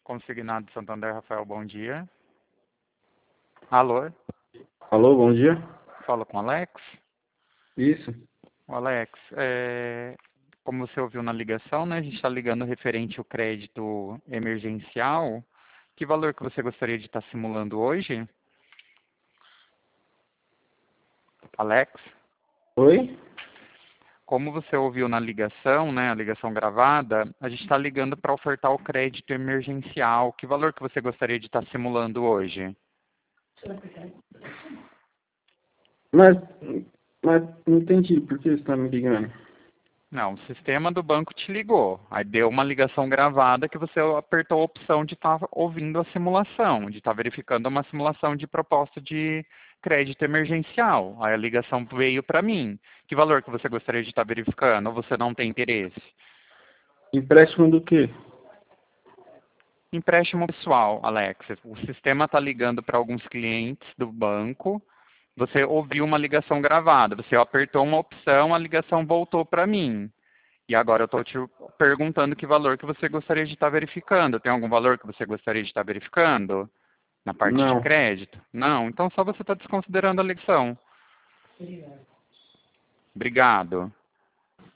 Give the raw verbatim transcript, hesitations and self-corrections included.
Consignado Santander, Rafael, bom dia. Alô? Alô, bom dia. Fala com o Alex? Isso. O Alex, é, como você ouviu na ligação, né, a gente está ligando referente ao crédito emergencial. Que valor que você gostaria de estar simulando hoje? Alex? Oi? Como você ouviu na ligação, né, a ligação gravada, a gente está ligando para ofertar o crédito emergencial. Que valor que você gostaria de estar simulando hoje? Mas, mas não entendi por que você está me ligando. Não, o sistema do banco te ligou. Aí deu uma ligação gravada que você apertou a opção de estar ouvindo a simulação, de estar verificando uma simulação de proposta de crédito emergencial. Aí a ligação veio para mim. Que valor que você gostaria de estar verificando? Ou você não tem interesse? Empréstimo do quê? Empréstimo pessoal, Alex. O sistema está ligando para alguns clientes do banco. Você ouviu uma ligação gravada. Você apertou uma opção, a ligação voltou para mim. E agora eu estou te perguntando que valor que você gostaria de estar verificando. Tem algum valor que você gostaria de estar verificando? Na parte de Não. crédito? Não, então só você está desconsiderando a ligação. Obrigado.